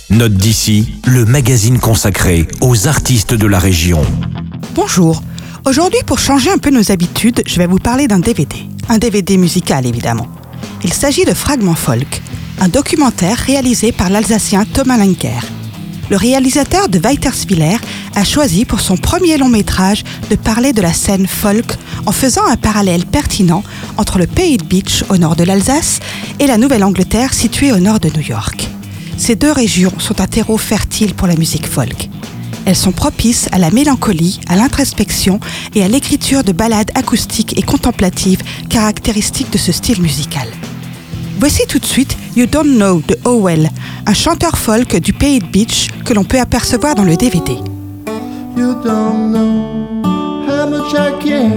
Note d'ici, le magazine consacré aux artistes de la région. Bonjour. Aujourd'hui, pour changer un peu nos habitudes, je vais vous parler d'un DVD. Un DVD musical, évidemment. Il s'agit de Fragments folk, un documentaire réalisé par l'Alsacien Thomas Lenker. Le réalisateur de Weiterswiller a choisi pour son premier long métrage de parler de la scène folk en faisant un parallèle pertinent entre le pays de Bitche au nord de l'Alsace et la Nouvelle-Angleterre située au nord de New York. Ces deux régions sont un terreau fertile pour la musique folk. Elles sont propices à la mélancolie, à l'introspection et à l'écriture de ballades acoustiques et contemplatives caractéristiques de ce style musical. Voici tout de suite You Don't Know de Howell, un chanteur folk du pays de Bitche que l'on peut apercevoir dans le DVD. You don't know how much I care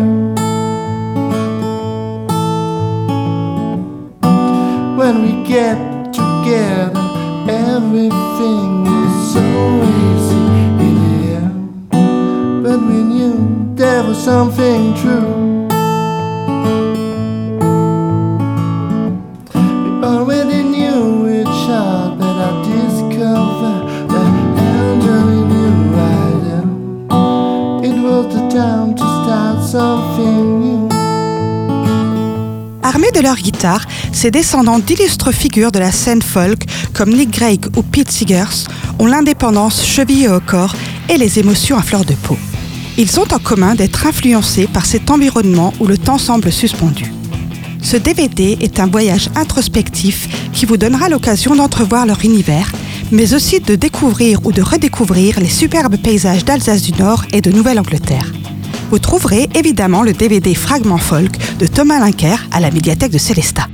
when we get together. Everything is so easy in here, but we knew there was something true. We already knew each other, but I discovered that elderly new idea. It was the time to start something new. Armés de leur guitare, ces descendants d'illustres figures de la scène folk, comme Nick Drake ou Pete Seegers, ont l'indépendance chevillée au corps et les émotions à fleur de peau. Ils ont en commun d'être influencés par cet environnement où le temps semble suspendu. Ce DVD est un voyage introspectif qui vous donnera l'occasion d'entrevoir leur univers, mais aussi de découvrir ou de redécouvrir les superbes paysages d'Alsace du Nord et de Nouvelle-Angleterre. Vous trouverez évidemment le DVD Fragments folk de Thomas Lenker à la médiathèque de Célestat.